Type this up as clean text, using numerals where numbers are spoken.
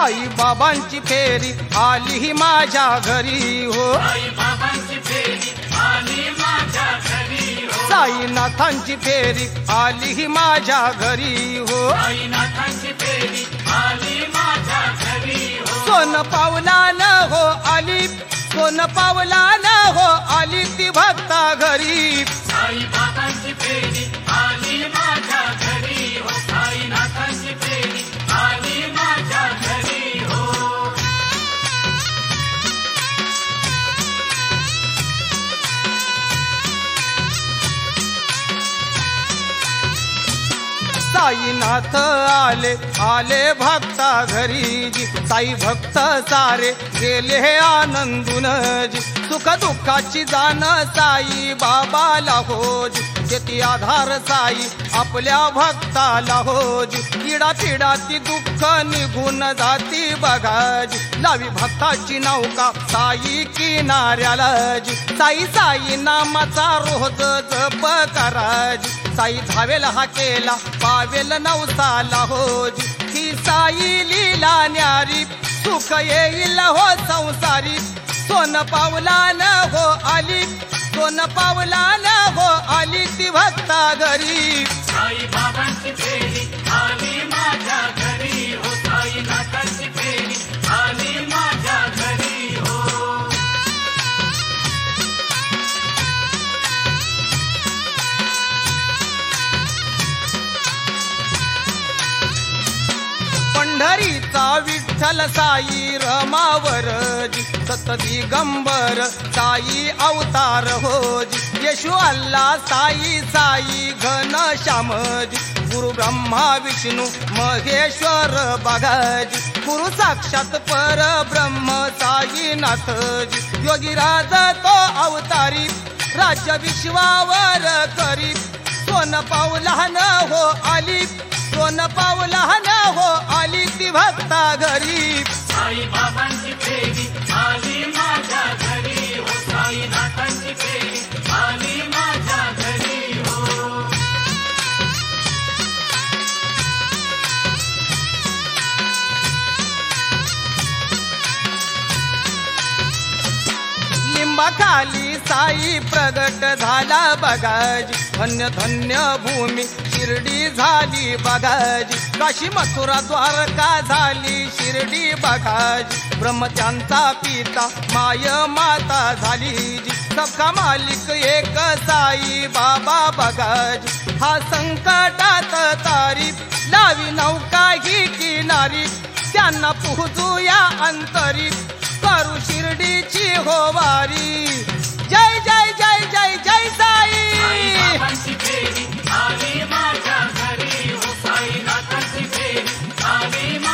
साई बाबांची फेरी आली ही माझ्या घरी हो, साईबाबांची फेरी आली माझ्या घरी हो, साईनाथांची फेरी आली ही माझ्या घरी हो, साईनाथांची फेरी आली माझ्या घरी हो, सोन पावलान हो आली, सोन पावलान हो आली ती भक्ता घरी, साईबाबांची फेरी आली माझ्या घरी हो, साईनाथांची फेरी आली माझ्या घरी हो. साईनाथ आले आले भक्ता घरी जी, साई भक्त सारे गेले हे आनंदून जी, सुख दुःखाची जाण साई बाबाला हो जी, शेती आधार साई आपल्या भक्ताला हो जी, किडा पिडा ती दुःख निघून जाती बघा जी, लावी भक्ताची नौका साई किनाऱ्याला जी, साई साई नामाचा रोज जप करा जी, साई धावेल हा केला पावेल नवसाला हो जी, ही साई लीला न्यारी सुख येईल हो संसारी, सोन पावलान हो आली, सोन पावलान हो आली ती भक्ता घरी, साईबाबांची फेरी आली माझ्या घरी हो, साईनाथांची फेरी आली माझ्या घरी हो. पंढरीचा विठ्ठल साई रमावर जी, सत दिगंबर साई अवतार हो जी, येशू अल्ला साई साई घन श्याम जी, गुरु ब्रह्मा विष्णू महेश्वर बघा जी, गुरु साक्षात पर ब्रह्म साईनाथ जी, योगीराज तो अवतारी राज्य विश्वावर करी, सोन पावलान हो आली, सोन पावलान हो आली ती भक्ता घरी, साईबाबांची फेरी आली माझ्या घरी हो, साईनाथांची फेरी आली माझ्या घरी हो. लिंबाखाली साई प्रगट झाला बघाजी, धन्य धन्य भूमी शिर्डी झाली बघाजी, काशी मथुरा द्वारका झाली शिर्डी बघाजी, ब्रह्मत्यांचा पिता माय माता झाली जी, सबका मालिक एक साई बाबा बघाजी, हा संकटात तारी लावी नौका ही किनारी, त्यांना पुजूया अंतरी करू शिर्डीची होवारी, जय जय जय जय जय साई. साईबाबांची फेरी आली माझ्या घरी हो, साईनाथांची फेरी आली